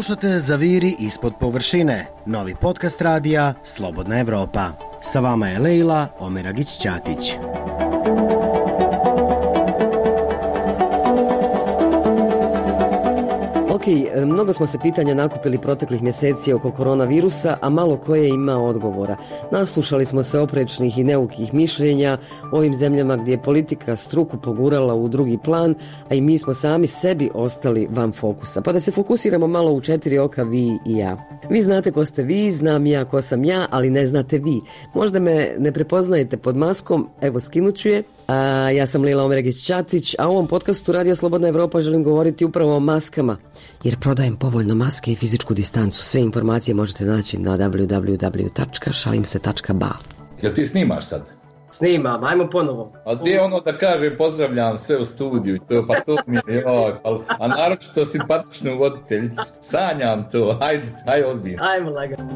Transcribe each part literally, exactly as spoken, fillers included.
Slušate Zaviri ispod površine, novi podcast radija Slobodna Evropa. Sa vama je Lejla Omeragić-Ćatić. Ok, mnogo smo se pitanja nakupili proteklih mjeseci oko koronavirusa, a malo koje ima odgovora. Naslušali smo se oprečnih i neukih mišljenja o ovim zemljama gdje je politika struku pogurala u drugi plan, a i mi smo sami sebi ostali van fokusa. Pa da se fokusiramo malo u četiri oka, vi i ja. Vi znate ko ste vi, znam ja ko sam ja, ali ne znate vi. Možda me ne prepoznajete pod maskom, evo skinut ću je. A, ja sam Lejla Omeragić-Ćatić, a u ovom podcastu Radio Slobodna Evropa želim govoriti upravo o maskama, jer prodajem povoljno maske i fizičku distancu. Sve informacije možete naći na w w w tačka šalim se tačka ba. Jel ti snimaš sad? Snimam, ajmo ponovo. A gdje je ono da kaže pozdravljam sve u studiju, to, pa to mi je, joj, pa, a naročito simpatičnu voditeljicu, sanjam to, hajde, hajde ozbiljno. Ajmo lagano.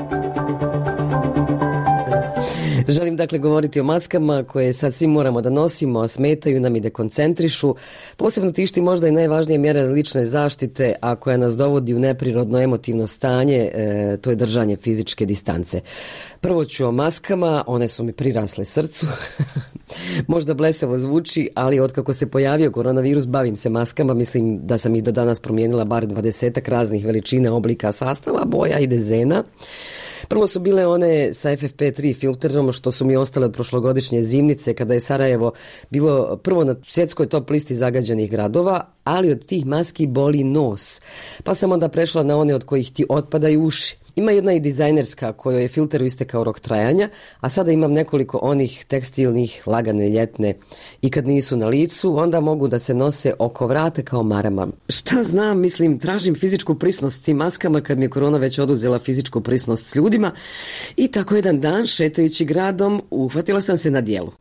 Želim dakle govoriti o maskama koje sad svi moramo da nosimo, a smetaju nam i dekoncentrišu. Posebno tišti možda i najvažnije mjere lične zaštite, a koja nas dovodi u neprirodno emotivno stanje, e, to je držanje fizičke distance. Prvo ću o maskama, one su mi prirasle srcu. Možda blesavo zvuči, ali otkako se pojavio koronavirus bavim se maskama. Mislim da sam ih do danas promijenila bar dvadesetak raznih veličina, oblika, sastava, boja i dezena. Prvo su bile one sa F F P tri filterom što su mi ostale od prošlogodišnje zimnice kada je Sarajevo bilo prvo na svjetskoj top listi zagađenih gradova, ali od tih maski boli nos. Pa sam onda prešla na one od kojih ti otpadaju uši. Ima jedna i dizajnerska kojoj je filteru istekao rok trajanja, a sada imam nekoliko onih tekstilnih, lagane, ljetne. I kad nisu na licu, onda mogu da se nose oko vrata kao marama. Šta znam, mislim, tražim fizičku prisnost tim maskama kad mi je korona već oduzela fizičku prisnost s ljudima. I tako jedan dan, šetajući gradom, uhvatila sam se na djelu.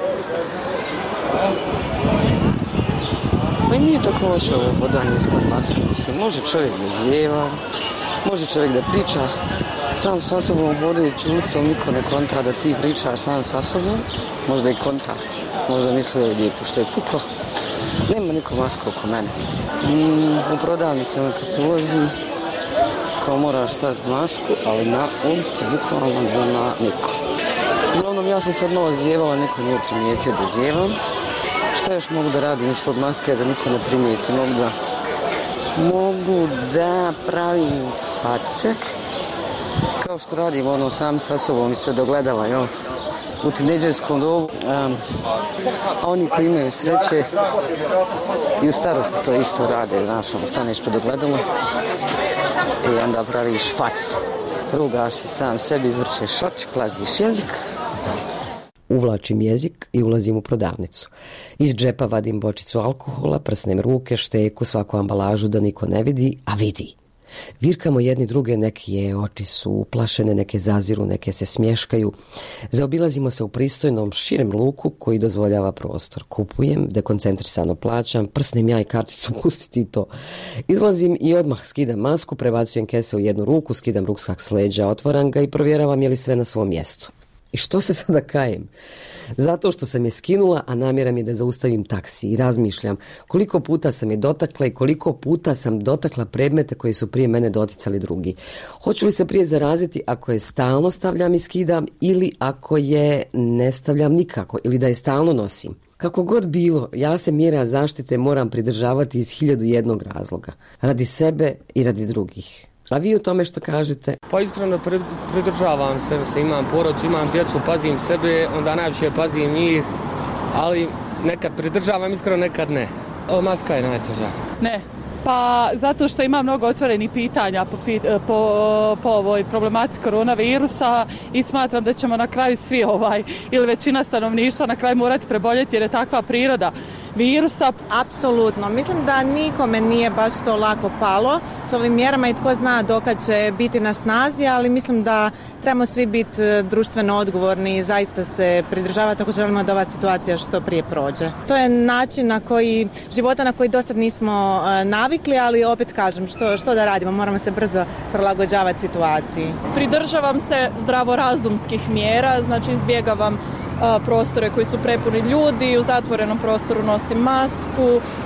Pa i nije tako loše ovo hodanje ispod maske. Mislim, može čovjek da zjeva, može čovjek da priča sam sa sobom, hodajući ulicom, niko ne kontra da ti pričaš sam sa sobom. Možda i kontra, možda misle ovdje pošto je puklo. Nema niko maska oko mene. Mm, u prodavnicama kad se vozi, kao moraš staviti masku, ali na ulici bukvalno nema niko. Uglavnom ja sam sad malo zjevala, niko nije primijetio da zjevam. Šta još mogu da radim ispod maske da niko ne primijeti? Mogu da Mogu da pravim face, kao što radim ono sam sa sobom ispred ogledala, jel? U tinejdžerskom dobu. Um, a oni koji imaju sreće i u starosti to isto rade, znaš, ono, staneš pred ogledalo i onda praviš face. Rugaš se sam sebi, izvrćeš oči, plaziš jezik. Uvlačim jezik i ulazim u prodavnicu. Iz džepa vadim bočicu alkohola, prsnem ruke, šteku, svaku ambalažu da niko ne vidi, a vidi. Virkamo jedni druge, neke oči su uplašene, neke zaziru, neke se smješkaju. Zaobilazimo se u pristojnom, širem luku koji dozvoljava prostor. Kupujem, dekoncentrisano plaćam, prsnem ja i karticu, pustiti to. Izlazim i odmah skidam masku, prebacujem kese u jednu ruku, skidam ruksak s leđa, otvaram ga i provjeravam je li sve na svom mjestu. I što se sada kajem? Zato što sam je skinula, a namjera mi je da zaustavim taksi i razmišljam koliko puta sam je dotakla i koliko puta sam dotakla predmete koji su prije mene doticali drugi. Hoću li se prije zaraziti ako je stalno stavljam i skidam ili ako je ne stavljam nikako ili da je stalno nosim? Kako god bilo, ja se mjera zaštite moram pridržavati iz hiljadu jednog razloga. Radi sebe i radi drugih. A vi o tome što kažete? Pa iskreno pridržavam se, se, imam porodicu, imam djecu, pazim sebe, onda najviše pazim njih, ali nekad pridržavam, iskreno nekad ne. O, maska je najteža. Ne, pa zato što ima mnogo otvorenih pitanja po, po, po ovoj problematici koronavirusa i smatram da ćemo na kraju svi ovaj, ili većina stanovništva na kraju morati preboljeti jer je takva priroda virusa. Apsolutno. Mislim da nikome nije baš to lako palo s ovim mjerama i tko zna dokad će biti na snazi, ali mislim da trebamo svi biti društveno odgovorni i zaista se pridržavati ako želimo da ova situacija što prije prođe. To je način na koji, života na koji do sad nismo navikli, ali opet kažem, što, što da radimo, moramo se brzo prilagođavati situaciji. Pridržavam se zdravorazumskih mjera, znači izbjegavam prostore koji su prepuni ljudi, u zatvorenom prostoru nosim masku,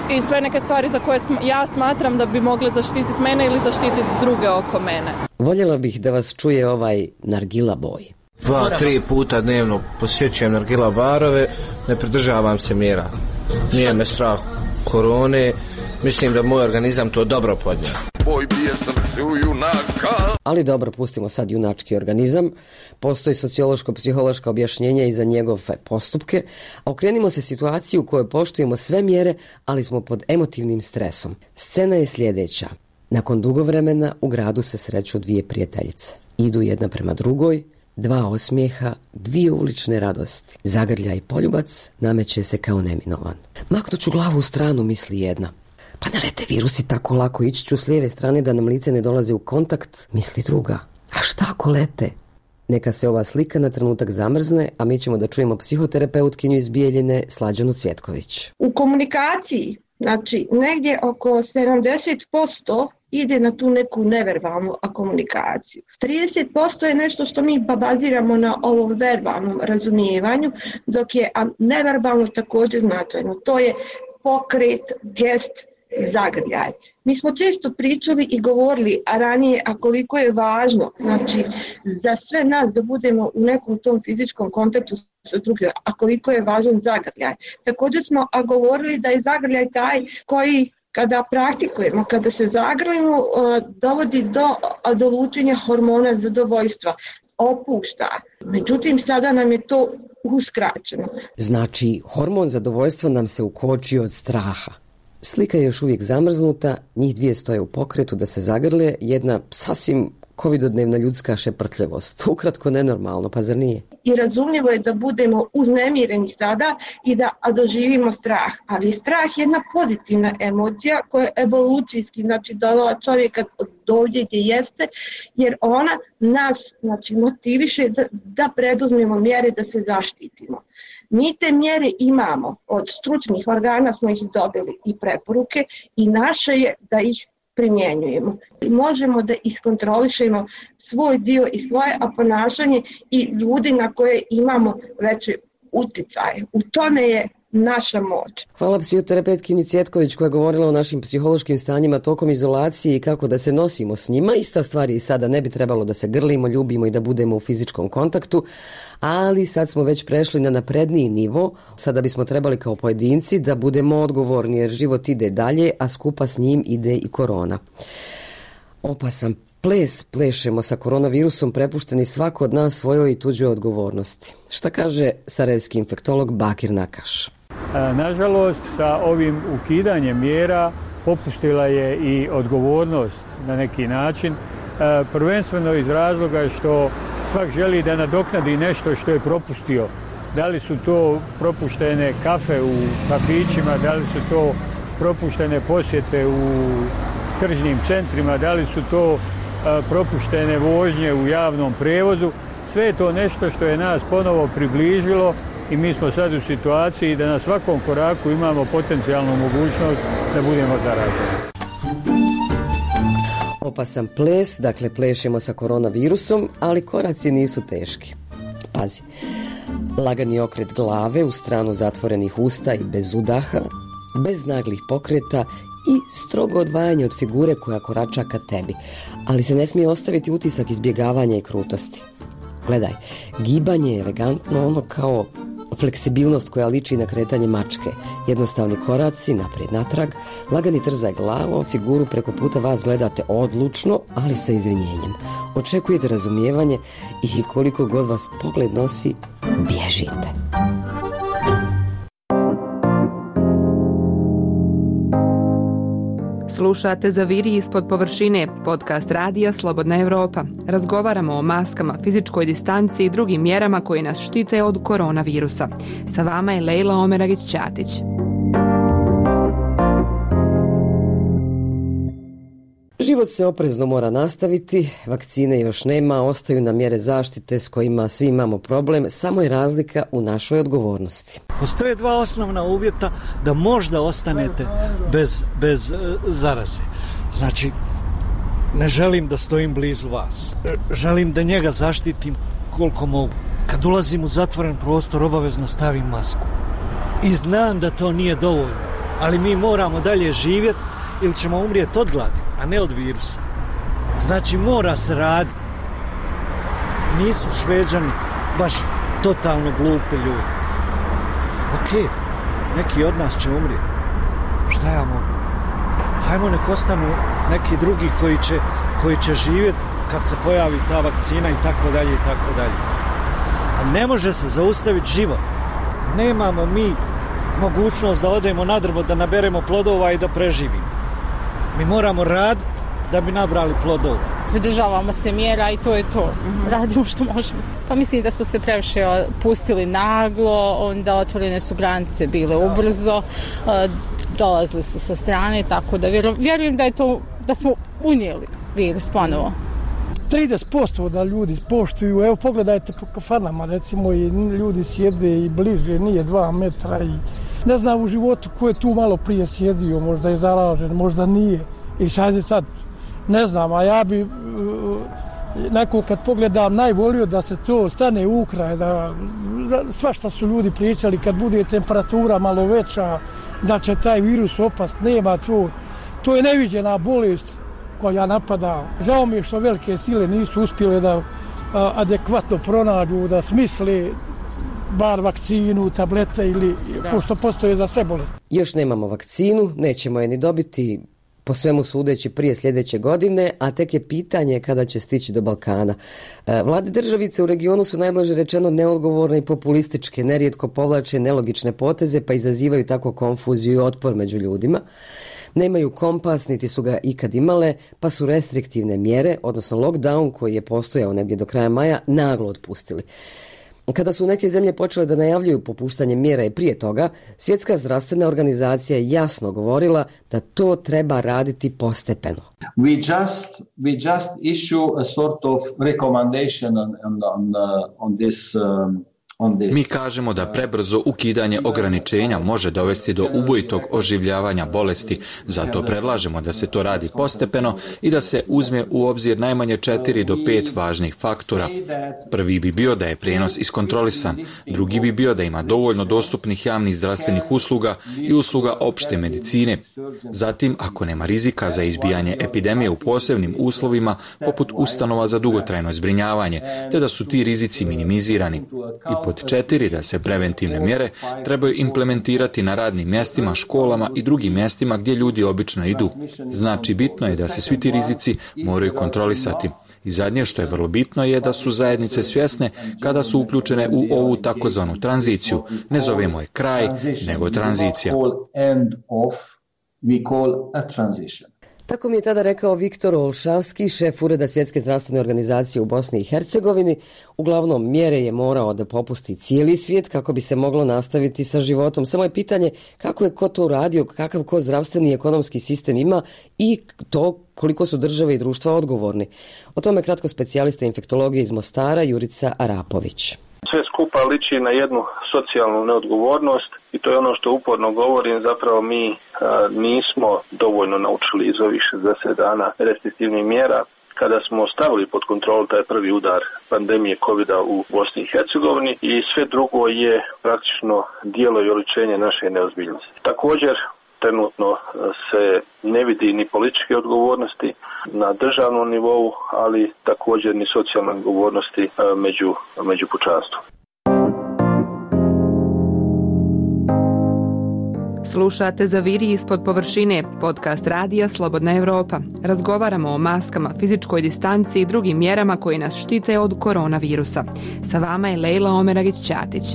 i sve neke stvari za koje sm- ja smatram da bi mogle zaštititi mene ili zaštititi druge oko mene. Voljela bih da vas čuje ovaj nargila boj. Dva, tri puta dnevno posjećujem nargila barove, ne pridržavam se mjera. Nije me strah korone, mislim da moj organizam to dobro podnio. Boj bije srcu junaka. Ali dobro, pustimo sad junački organizam. Postoji sociološko-psihološka objašnjenja i za njegove postupke, a okrenimo se situaciji u kojoj poštujemo sve mjere, ali smo pod emotivnim stresom. Scena je sljedeća. Nakon dugo vremena u gradu se sreću dvije prijateljice. Idu jedna prema drugoj, dva osmijeha, dvije ulične radosti. Zagrljaj i poljubac nameće se kao neminovan. Maknut ću glavu u stranu, misli jedna. Pa ne lete virusi tako lako, ići ću s lijeve strane da nam lice ne dolaze u kontakt, misli druga. A šta ako lete? Neka se ova slika na trenutak zamrzne, a mi ćemo da čujemo psihoterapeutkinju iz Bijeljine, Slađanu Cvjetković. U komunikaciji, znači negdje oko sedamdeset posto ide na tu neku neverbalnu komunikaciju. trideset posto je nešto što mi baziramo na ovom verbalnom razumijevanju, dok je neverbalno također značajno. To je pokret, gest, zagrljaj. Mi smo često pričali i govorili a ranije a koliko je važno, znači za sve nas da budemo u nekom tom fizičkom kontaktu sa drugim, a koliko je važan zagrljaj. Također smo a govorili da je zagrljaj taj koji kada praktikujemo, kada se zagrlimo, dovodi do, do lučenja hormona zadovoljstva, opušta. Međutim, sada nam je to uskraćeno. Znači, hormon zadovoljstva nam se ukoči od straha. Slika je još uvijek zamrznuta, njih dvije stoje u pokretu da se zagrle, jedna sasvim covidodnevna ljudska šeprtljivost. Ukratko nenormalno, pa zar nije? I razumljivo je da budemo uznemireni sada i da doživimo strah. Ali je strah jedna pozitivna emocija koja je evolucijski, znači dovela čovjeka do ovdje gdje jeste, jer ona nas, znači, motiviše da, da preduzmemo mjere da se zaštitimo. Mi te mjere imamo, od stručnih organa smo ih dobili i preporuke i naše je da ih primjenjujemo. Možemo da iskontrolišemo svoj dio i svoje ponašanje i ljudi na koje imamo veće uticaje. U tome je naša moć. Hvala psihoterapeutkinji Cvjetković koja je govorila o našim psihološkim stanjima tokom izolacije i kako da se nosimo s njima. Ista stvar je i sada, ne bi trebalo da se grlimo, ljubimo i da budemo u fizičkom kontaktu, ali sad smo već prešli na napredniji nivo. Sada bismo trebali kao pojedinci da budemo odgovorni jer život ide dalje, a skupa s njim ide i korona. Opasan ples plešemo sa koronavirusom, prepušteni svako od nas svojoj i tuđoj odgovornosti. Šta kaže sarajevski infektolog Bakir Nakaš? Nažalost, sa ovim ukidanjem mjera popustila je i odgovornost na neki način, prvenstveno iz razloga što svak želi da nadoknadi nešto što je propustio. Da li su to propuštene kafe u kafićima, da li su to propuštene posjete u tržnim centrima, da li su to propuštene vožnje u javnom prijevozu. Sve je to nešto što je nas ponovo približilo i mi smo sad u situaciji da na svakom koraku imamo potencijalnu mogućnost da budemo zaraženi. Opasan ples, dakle plešemo sa koronavirusom, ali koraci nisu teški. Pazi, lagani okret glave u stranu zatvorenih usta i bez udaha, bez naglih pokreta i strogo odvajanje od figure koja korača ka tebi, ali se ne smije ostaviti utisak izbjegavanja i krutosti. Gledaj, gibanje je elegantno, ono kao fleksibilnost koja liči na kretanje mačke. Jednostavni koraci, naprijed natrag, lagani trzaj glavom, figuru preko puta vas gledate odlučno, ali sa izvinjenjem. Očekujete razumijevanje i koliko god vas pogled nosi, bježite. Slušate Zaviri ispod površine, podcast radija Slobodna Evropa. Razgovaramo o maskama, fizičkoj distanci i drugim mjerama koje nas štite od koronavirusa. Sa vama je Lejla Omeragić-Ćatić. Život se oprezno mora nastaviti, vakcine još nema, ostaju nam mjere zaštite s kojima svi imamo problem, samo je razlika u našoj odgovornosti. Postoje dva osnovna uvjeta da možda ostanete bez, bez zaraze. Znači, ne želim da stojim blizu vas. Želim da njega zaštitim koliko mogu. Kad ulazim u zatvoren prostor, obavezno stavim masku. I znam da to nije dovoljno. ali mi moramo dalje živjeti ili ćemo umrijeti od gladi, a ne od virusa. Znači mora se raditi. Nisu Šveđani baš totalno glupi ljudi. Ok, neki od nas će umrijeti. Šta ja mogu? Hajmo nek ostanu neki drugi koji će, koji će živjeti kad se pojavi ta vakcina i tako dalje i tako dalje. A ne može se zaustaviti život. Nemamo mi mogućnost da odemo na drvo, da naberemo plodova i da preživimo. Mi moramo raditi da bi nabrali plodova. Pridržavamo se mjera i to je to. Mm-hmm. Radimo što možemo. Pa mislim da smo se previše pustili naglo, onda otvorene su granice bile ubrzo, dolazili su sa strane, tako da vjerujem da je to, da smo unijeli virus ponovo. trideset posto da ljudi poštuju, evo pogledajte po kafanama, recimo i ljudi sjede i bliže, nije dva metra i ne znam u životu ko je tu malo prije sjedio, možda je zaražen, možda nije i sad je sad, ne znam, a ja bi neko kad pogledam najvolio da se to stane u kraj, da, da svašta su ljudi pričali kad bude temperatura malo veća, da će taj virus opast, nema to, to je neviđena bolest koja napada. Žao mi je što velike sile nisu uspjele da a, adekvatno pronađu, da smisle bar vakcinu, tablete ili pošto postoje za sve bolesti. Još nemamo vakcinu, nećemo je ni dobiti po svemu sudeći prije sljedeće godine, a tek je pitanje kada će stići do Balkana. Vlade državice u regionu su najblaže rečeno neodgovorne i populističke, nerijetko povlače nelogične poteze pa izazivaju tako konfuziju i otpor među ljudima. Nemaju kompas, niti su ga ikad imale, pa su restriktivne mjere, odnosno lockdown koji je postojao negdje do kraja maja, naglo otpustili. Kada su neke zemlje počele da najavljuju popuštanje mjera i prije toga, Svjetska zdravstvena organizacija je jasno govorila da to treba raditi postepeno. We just we just issue a sort of recommendation on on on, on this um, Mi kažemo da prebrzo ukidanje ograničenja može dovesti do ubojitog oživljavanja bolesti, zato predlažemo da se to radi postepeno i da se uzme u obzir najmanje četiri do pet važnih faktora. Prvi bi bio da je prijenos iskontrolisan, drugi bi bio da ima dovoljno dostupnih javnih zdravstvenih usluga i usluga opšte medicine. Zatim, ako nema rizika za izbijanje epidemije u posebnim uslovima, poput ustanova za dugotrajno zbrinjavanje, te da su ti rizici minimizirani. I pod četiri, da se preventivne mjere trebaju implementirati na radnim mjestima, školama i drugim mjestima gdje ljudi obično idu. Znači, bitno je da se svi ti rizici moraju kontrolisati. I zadnje što je vrlo bitno je da su zajednice svjesne kada su uključene u ovu takozvanu tranziciju. Ne zovemo je kraj, nego tranzicija. Tako mi je tada rekao Viktor Olšavski, šef Ureda Svjetske zdravstvene organizacije u Bosni i Hercegovini. Uglavnom, mjere je morao da popusti cijeli svijet kako bi se moglo nastaviti sa životom. Samo je pitanje kako je ko to uradio, kakav ko zdravstveni i ekonomski sistem ima i to koliko su države i društva odgovorni. O tome kratko specijalista infektologije iz Mostara Jurica Arapović. Sve skupa liči na jednu socijalnu neodgovornost i to je ono što uporno govorim, zapravo mi a, nismo dovoljno naučili iz ovih šezdeset dana restriktivnih mjera. Kada smo stavili pod kontrolu taj prvi udar pandemije kovida u Bosni i Hercegovini i sve drugo je praktično dijelo i oličenje naše neozbiljnosti. Također, trenutno se ne vidi ni političke odgovornosti na državnom nivou, ali također ni socijalne odgovornosti među, među pučanstvom. Slušate Zaviri ispod površine, podcast radija Slobodna Evropa. Razgovaramo o maskama, fizičkoj distanci i drugim mjerama koji nas štite od koronavirusa. Sa vama je Lejla Omeragić-Ćatić.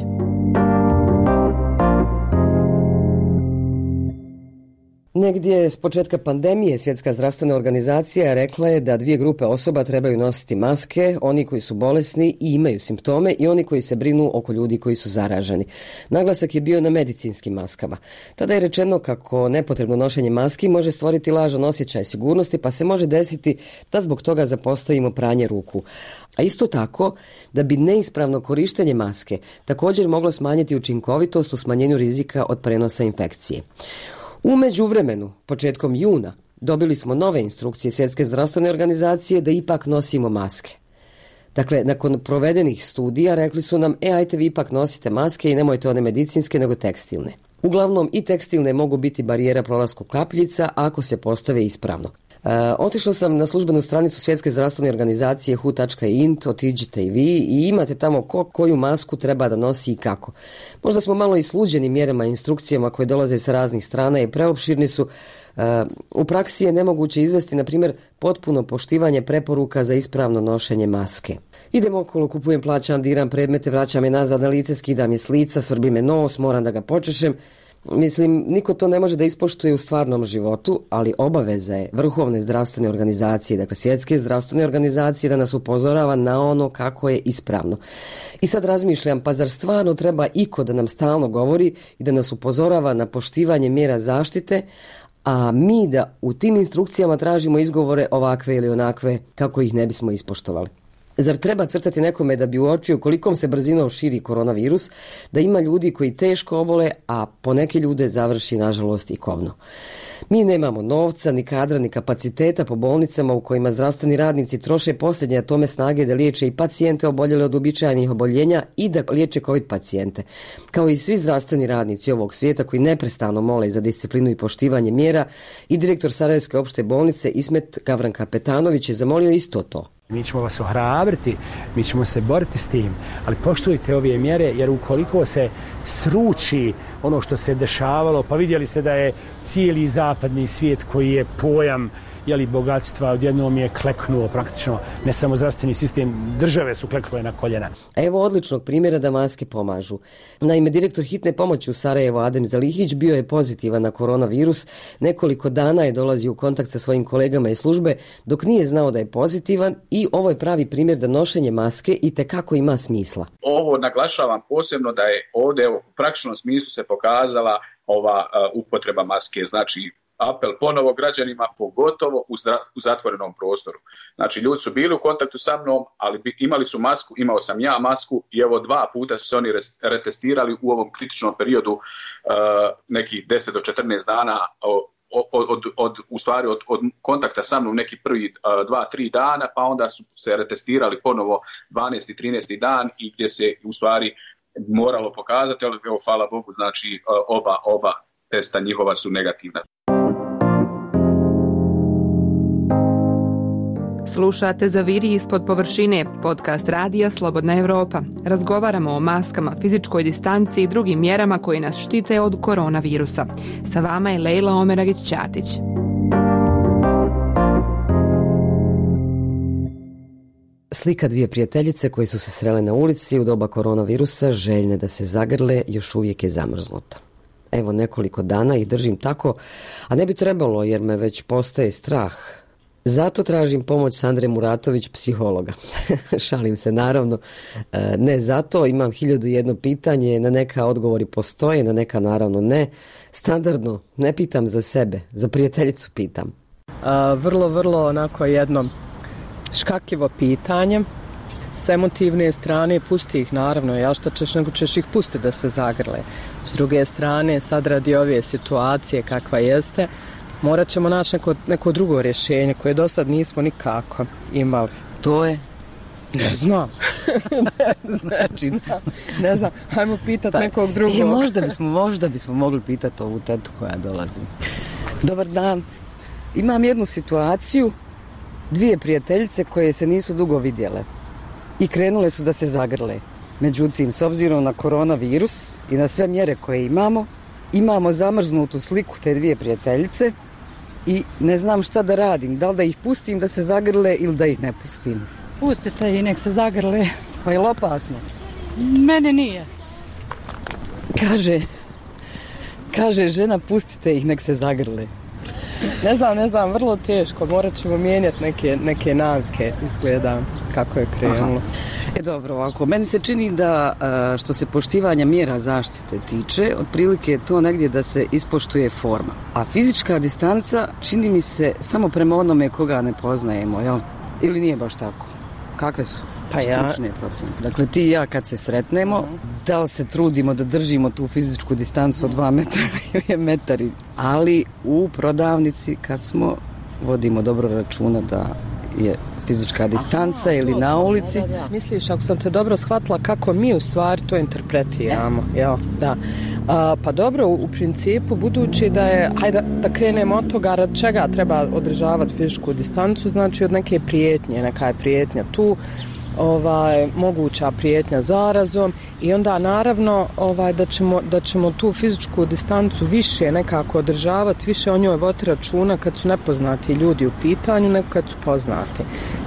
Negdje s početka pandemije Svjetska zdravstvena organizacija rekla je da dvije grupe osoba trebaju nositi maske, oni koji su bolesni i imaju simptome i oni koji se brinu oko ljudi koji su zaraženi. Naglasak je bio na medicinskim maskama. Tada je rečeno kako nepotrebno nošenje maski može stvoriti lažan osjećaj sigurnosti, pa se može desiti da zbog toga zapostavimo pranje ruku. A isto tako da bi neispravno korištenje maske također moglo smanjiti učinkovitost u smanjenju rizika od prenosa infekcije. U međuvremenu, početkom juna, dobili smo nove instrukcije Svjetske zdravstvene organizacije da ipak nosimo maske. Dakle, nakon provedenih studija rekli su nam, e, ajte vi ipak nosite maske i nemojte one medicinske nego tekstilne. Uglavnom i tekstilne mogu biti barijera prolasku kapljica ako se postave ispravno. E, otišla sam na službenu stranicu Svjetske zdravstvene organizacije hu tačka int, otiđite i vi i imate tamo ko koju masku treba da nosi i kako. Možda smo malo i sluđeni mjerama i instrukcijama koje dolaze sa raznih strana i preopširni su. E, u praksi je nemoguće izvesti, na primjer, potpuno poštivanje preporuka za ispravno nošenje maske. Idem okolo, kupujem, plaćam, diram predmete, vraćam je nazad na lice, skidam je s lica, svrbi me nos, moram da ga počešem. Mislim, niko to ne može da ispoštuje u stvarnom životu, ali obaveza je Vrhovne zdravstvene organizacije, dakle Svjetske zdravstvene organizacije, da nas upozorava na ono kako je ispravno. I sad razmišljam, pa zar stvarno treba iko da nam stalno govori i da nas upozorava na poštivanje mjera zaštite, a mi da u tim instrukcijama tražimo izgovore ovakve ili onakve kako ih ne bismo ispoštovali? Zar treba crtati nekome da bi uočio kolikom se brzinom širi koronavirus, da ima ljudi koji teško obole, a poneke ljude završi nažalost i kobno? Mi nemamo novca, ni kadra, ni kapaciteta po bolnicama u kojima zdravstveni radnici troše posljednje atome snage da liječe i pacijente oboljele od uobičajenih oboljenja i da liječe COVID pacijente. Kao i svi zdravstveni radnici ovog svijeta koji neprestano mole za disciplinu i poštivanje mjera, i direktor Sarajevske opšte bolnice Ismet Gavran-Kapetanović je zamolio isto to. Mi ćemo vas ohrabriti, mi ćemo se boriti s tim, ali poštujte ove mjere, jer ukoliko se sruči ono što se dešavalo, pa vidjeli ste da je cijeli zapadni svijet koji je pojam jeli, bogatstva, odjednom je kleknuo praktično, ne samo zdravstveni sistem, države su kleknule na koljena. Evo odličnog primjera da maske pomažu. Naime, direktor hitne pomoći u Sarajevu Adem Zalihić bio je pozitivan na koronavirus, nekoliko dana je dolazio u kontakt sa svojim kolegama iz službe dok nije znao da je pozitivan i ovo je pravi primjer da nošenje maske itekako ima smisla. Ovo naglašavam posebno da je ovdje u praktičnom smislu se pokazala ova uh, upotreba maske, znači apel ponovo građanima, pogotovo u, zdra, u zatvorenom prostoru. Znači, ljudi su bili u kontaktu sa mnom, ali bi, imali su masku, imao sam ja masku i evo dva puta su se oni retestirali u ovom kritičnom periodu uh, nekih deset do četrnaest dana od, od, od, od, u stvari od, od kontakta sa mnom neki prvi uh, dva, tri dana, pa onda su se retestirali ponovo dvanaesti, trinaesti dan i gdje se u stvari moralo pokazati, ali evo, hvala Bogu, znači uh, oba, oba testa njihova su negativna. Slušate Zaviri ispod površine, podcast radija Slobodna Evropa. Razgovaramo o maskama, fizičkoj distanci i drugim mjerama koje nas štite od koronavirusa. Sa vama je Lejla Omeragić-Ćatić. Slika dvije prijateljice koje su se srele na ulici u doba koronavirusa, željne da se zagrle, još uvijek je zamrznuta. Evo nekoliko dana ih držim tako, a ne bi trebalo jer me već postaje strah. Zato tražim pomoć Sandre Muratović, psihologa. Šalim se, naravno. Ne zato, imam hiljadu jedno pitanje, na neka odgovori postoje, na neka naravno ne. Standardno, ne pitam za sebe, za prijateljicu pitam. A, vrlo, vrlo onako jedno škakljivo pitanje. S emotivne strane pusti ih, naravno, ja šta ćeš, nego ćeš ih pustiti da se zagrle. S druge strane, sad radi ove situacije kakva jeste, morat ćemo naći neko, neko drugo rješenje koje do sad nismo nikako imali. To je? Ne znam. ne, znači, ne znam. Ne znam. Hajmo pitati pa, nekog drugog. E, možda, bismo, možda bismo mogli pitati ovu tetu koja dolazi. Dobar dan. Imam jednu situaciju. Dvije prijateljice koje se nisu dugo vidjele i krenule su da se zagrle. Međutim, s obzirom na koronavirus i na sve mjere koje imamo, imamo zamrznutu sliku te dvije prijateljice i ne znam šta da radim. Da li da ih pustim da se zagrle ili da ih ne pustim? Pustite i nek se zagrle. Pa je li opasno? Mene nije. Kaže, kaže žena, pustite ih nek se zagrle. Ne znam, ne znam, vrlo teško. Morat ćemo mijenjati neke, neke navike, izgleda kako je krenulo. E dobro, ovako, meni se čini da što se poštivanja mjera zaštite tiče, otprilike je to negdje da se ispoštuje forma. A fizička distanca čini mi se samo prema onome koga ne poznajemo, jel? Ili nije baš tako? Kakve su pa ja... stručne procene? Dakle, ti i ja kad se sretnemo, uh-huh. da li se trudimo da držimo tu fizičku distancu od dva metra ili je metari? Ali u prodavnici kad smo, vodimo dobro računa da je fizička distanca Aha, ili to, na ulici. Da, da, da. Misliš, ako sam te dobro shvatila, kako mi u stvari to interpretiramo? E? Ja, da. A, pa dobro, u, u principu, budući da je, hajde da krenemo od toga rad čega treba održavati fizičku distancu, znači od neke prijetnje, neka je prijetnja tu, ovaj, moguća prijetnja zarazom i onda naravno ovaj, da, ćemo, da ćemo tu fizičku distancu više nekako održavati, više o njoj voditi računa kad su nepoznati ljudi u pitanju nego kad su poznati.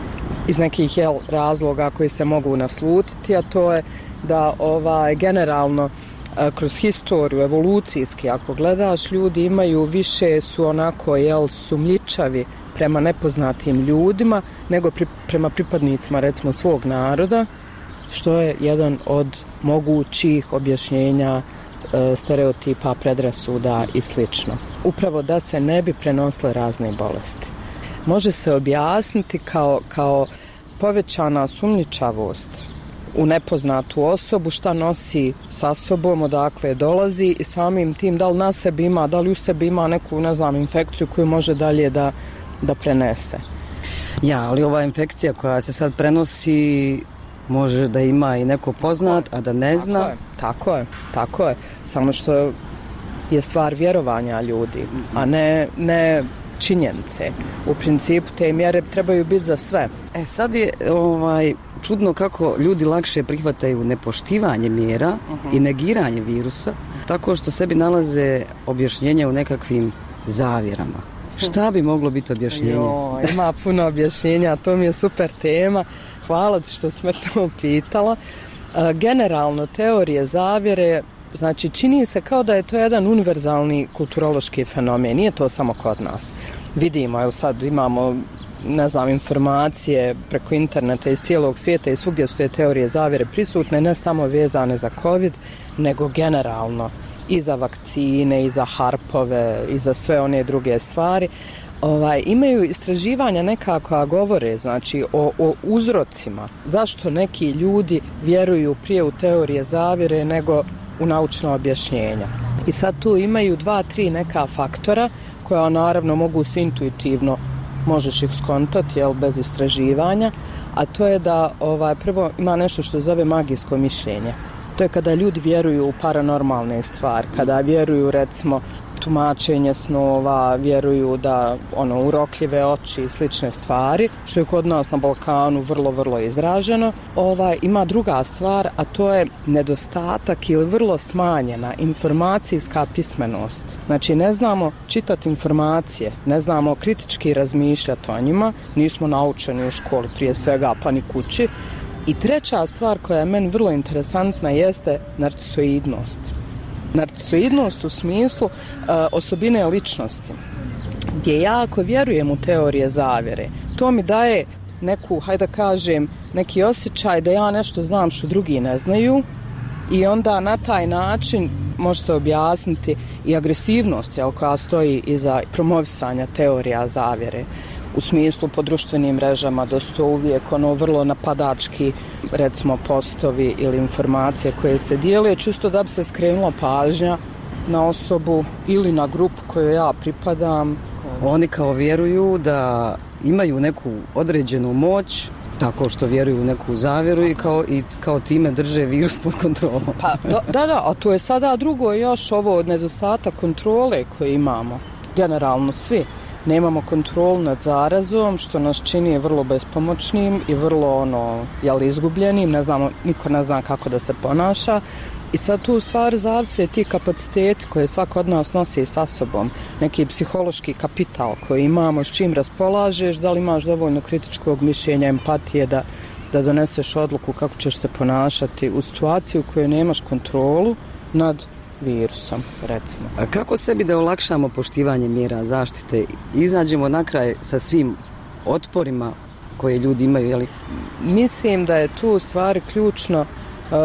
Iz nekih jel, razloga koji se mogu naslutiti, a to je da ovaj, generalno kroz historiju, evolucijski ako gledaš, ljudi imaju više su onako jel, sumnjičavi prema nepoznatim ljudima nego pri, prema pripadnicima recimo svog naroda, što je jedan od mogućih objašnjenja e, stereotipa, predrasuda i slično. Upravo da se ne bi prenosile razne bolesti. Može se objasniti kao, kao povećana sumnjičavost u nepoznatu osobu, šta nosi sa sobom, odakle dolazi i samim tim da li na sebi ima, da li u sebi ima neku, ne znam, infekciju koju može dalje da da prenese. Ja, ali ova infekcija koja se sad prenosi može da ima i neko poznat, a da ne zna. Tako je, tako je, tako je. Samo što je stvar vjerovanja ljudi, a ne, ne činjenice. U principu te mjere trebaju biti za sve. E sad je ovaj, čudno kako ljudi lakše prihvataju nepoštivanje mjera uh-huh. i negiranje virusa, tako što sebi nalaze objašnjenja u nekakvim zavjerama. Šta bi moglo biti objašnjenje? Jo, ima puno objašnjenja, to mi je super tema. Hvala ti što sam to pitala. E, generalno, teorije zavjere, znači čini se kao da je to jedan univerzalni kulturološki fenomen. Nije to samo kod nas. Vidimo, evo sad imamo, ne znam, informacije preko interneta iz cijelog svijeta i svugdje su te teorije zavjere prisutne, ne samo vezane za COVID, nego generalno. I za vakcine, i za harpove, i za sve one druge stvari. Ovaj, imaju istraživanja nekako govore, znači, o, o uzrocima. Zašto neki ljudi vjeruju prije u teorije zavjere nego u naučna objašnjenja. I sad tu imaju dva, tri neka faktora koja naravno mogu se intuitivno, možeš ih skontati, jel, bez istraživanja, a to je da ovaj, prvo ima nešto što zove magijsko mišljenje. To je kada ljudi vjeruju u paranormalne stvari, kada vjeruju recimo tumačenje snova, vjeruju da ono urokljive oči i slične stvari, što je kod nas na Balkanu vrlo, vrlo izraženo. Ovaj, ima druga stvar, a to je nedostatak ili vrlo smanjena informacijska pismenost. Znači ne znamo čitati informacije, ne znamo kritički razmišljati o njima, nismo naučeni u školi prije svega, pa ni kući. I treća stvar koja je meni vrlo interesantna jeste narcisoidnost. Narcisoidnost u smislu uh, osobine ličnosti, gdje ja ako vjerujem u teorije zavjere, to mi daje neku, hajde da kažem, neki osjećaj da ja nešto znam što drugi ne znaju i onda na taj način može se objasniti i agresivnost, jel, koja stoji iza promovisanja teorija zavjere. U smislu po društvenim mrežama da su to uvijek ono vrlo napadački recimo postovi ili informacije koje se dijele čisto da bi se skrenula pažnja na osobu ili na grupu kojoj ja pripadam. Oni kao vjeruju da imaju neku određenu moć tako što vjeruju u neku zavjeru i kao, i kao time drže virus pod kontrolom. Pa, da, da, da, a to je sada drugo još ovo nedostatak kontrole koje imamo, generalno svi. Nemamo kontrolu nad zarazom, što nas čini vrlo bespomoćnim i vrlo ono, jel, izgubljenim, ne znamo, niko ne zna kako da se ponaša. I sad tu u stvari zavise ti kapaciteti koje svako od nas nosi sa sobom, neki psihološki kapital koji imamo, s čim raspolažeš, da li imaš dovoljno kritičkog mišljenja, empatije da, da doneseš odluku kako ćeš se ponašati u situaciji u kojoj nemaš kontrolu nad virusom, recimo. A kako sebi da olakšamo poštivanje mjera zaštite? Izađemo na kraj sa svim otporima koje ljudi imaju, jeli? Mislim da je tu u stvari ključno uh,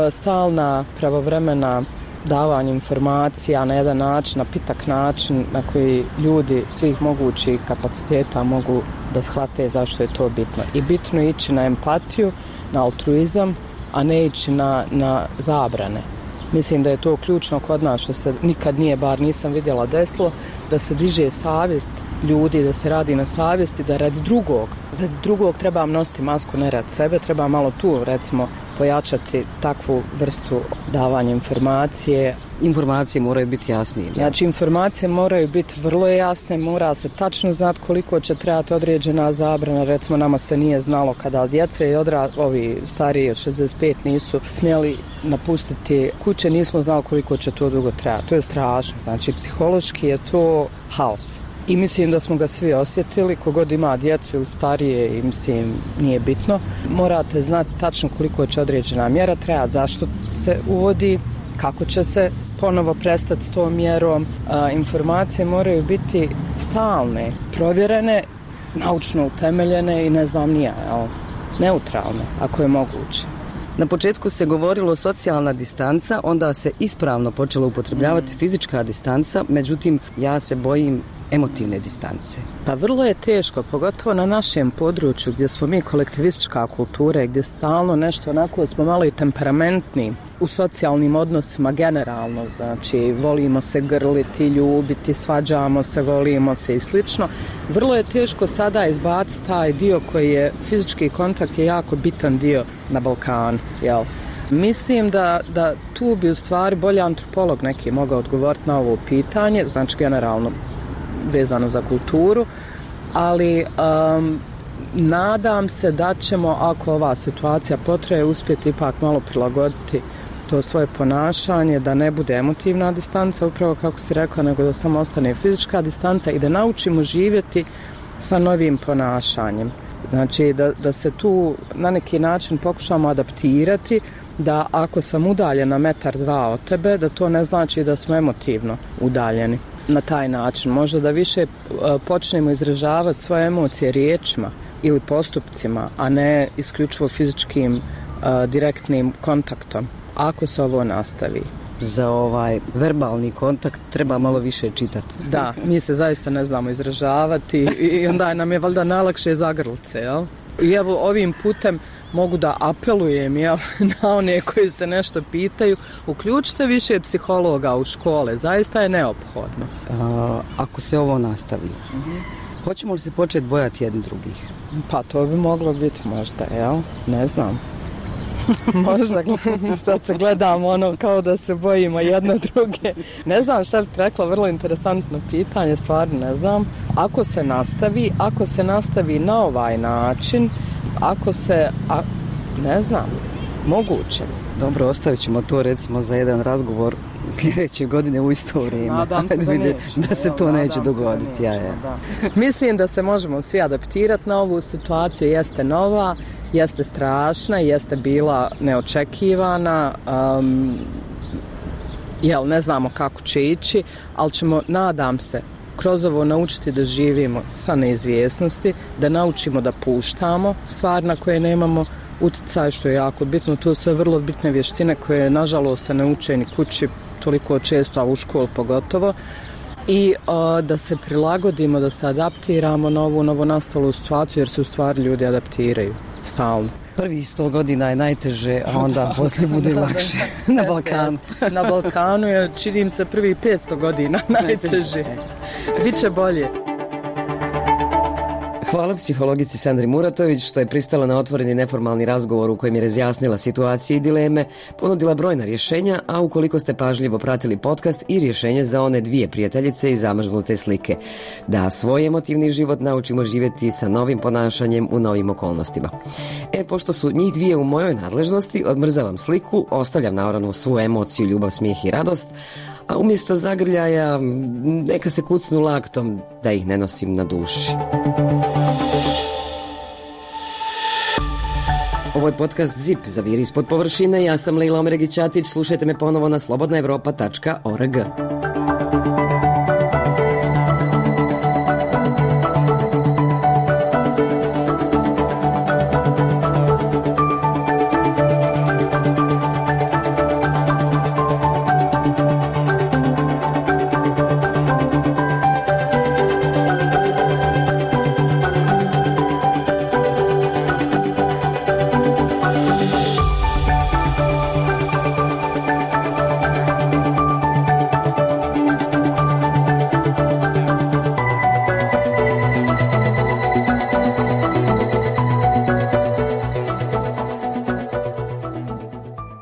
stalna pravovremena davanje informacija na jedan način, na pitak način na koji ljudi svih mogućih kapaciteta mogu da shvate zašto je to bitno. I bitno je ići na empatiju, na altruizam, a ne ići na, na zabrane. Mislim da je to ključno kod nas što se nikad nije, bar nisam vidjela desilo, da se diže savjest ljudi, da se radi na savjesti, da radi drugog. Radi drugog treba nositi masku, ne radi sebe, treba malo tu, recimo, pojačati takvu vrstu davanja informacije. Informacije moraju biti jasnije. Znači, informacije moraju biti vrlo jasne, mora se tačno znati koliko će trebati određena zabrana. Recimo, nama se nije znalo kada djeca i odra, ovi stariji od šezdeset pet nisu smjeli napustiti kuće, nismo znali koliko će to dugo trajati. To je strašno. Znači, psihološki je to haos. I mislim da smo ga svi osjetili, kogod ima djecu ili starije, i mislim, nije bitno. Morate znati tačno koliko će određena mjera trajati, zašto se uvodi, kako će se ponovo prestati s tom mjerom. A, informacije moraju biti stalne, provjerene, naučno utemeljene i ne znam nija, jel, neutralne, ako je moguće. Na početku se govorilo socijalna distanca, onda se ispravno počelo upotrebljavati fizička distanca, međutim, ja se bojim emotivne distance. Pa vrlo je teško, pogotovo na našem području gdje smo mi kolektivistička kultura, gdje stalno nešto onako smo malo i temperamentni u socijalnim odnosima generalno, znači volimo se grliti, ljubiti, svađamo se, volimo se i slično. Vrlo je teško sada izbaciti taj dio koji je, fizički kontakt je jako bitan dio na Balkanu, jel? Mislim da, da tu bi u stvari bolji antropolog neki mogao odgovoriti na ovo pitanje, znači generalno vezano za kulturu, ali um, nadam se da ćemo, ako ova situacija potraje, uspjeti ipak malo prilagoditi to svoje ponašanje, da ne bude emotivna distanca, upravo kako si rekla, nego da samo ostane fizička distanca i da naučimo živjeti sa novim ponašanjem. Znači da, da se tu na neki način pokušamo adaptirati, da ako sam udaljena metar dva od tebe, da to ne znači da smo emotivno udaljeni. Na taj način, možda da više počnemo izražavati svoje emocije riječima ili postupcima, a ne isključivo fizičkim uh, direktnim kontaktom, ako se ovo nastavi. Za ovaj verbalni kontakt treba malo više čitati. Da, mi se zaista ne znamo izražavati i onda nam je valjda najlakše zagrlice, jel? I evo ovim putem mogu da apelujem, jel, na one koji se nešto pitaju, uključite više psihologa u škole, zaista je neophodno. A, ako se ovo nastavi, mm-hmm. hoćemo li se početi bojati jedni drugih? Pa to bi moglo biti možda, jel? Ne znam. Možda sad se gledamo ono kao da se bojimo jedno druge. Ne znam šta bi rekla, vrlo interesantno pitanje, stvarno ne znam. Ako se nastavi, ako se nastavi na ovaj način, ako se, a, ne znam, moguće. Dobro, ostavit ćemo to recimo za jedan razgovor sljedeće godine u isto vrijeme. Nadam se da, neće, da se to neće dogoditi. Neće, ja, ja. Da. Mislim da se možemo svi adaptirati na ovu situaciju, jeste nova, jeste strašna, jeste bila neočekivana, um, jel, ne znamo kako će ići, ali ćemo, nadam se, kroz ovo naučiti da živimo sa neizvjesnosti, da naučimo da puštamo stvar na koje nemamo utjecaj, što je jako bitno. To su sve vrlo bitne vještine koje nažalost se ne uče ni kući toliko često, a u školu pogotovo. I o, da se prilagodimo, da se adaptiramo na ovu novonastalu situaciju, jer se u stvari ljudi adaptiraju stalno. Prvi sto godina je najteže, a onda poslije bude lakše na Balkanu. Na Balkanu je, činim se, prvi petsto godina najteže. Biće bolje. Hvala psihologici Sandri Muratović što je pristala na otvoreni neformalni razgovor u kojem je razjasnila situacije i dileme, ponudila brojna rješenja, a ukoliko ste pažljivo pratili podcast, i rješenje za one dvije prijateljice i zamrznute slike. Da svoj emotivni život naučimo živjeti sa novim ponašanjem u novim okolnostima. E, pošto su njih dvije u mojoj nadležnosti, odmrzavam sliku, ostavljam naravno svu emociju, ljubav, smijeh i radost, a umjesto zagrljaja neka se kucnu laktom da ih ne nosim na duši. Ovo je podcast Zip, zaviri ispod površine. Ja sam Lejla Omeregić-Ćatić, slušajte me ponovo na slobodna evropa tačka org.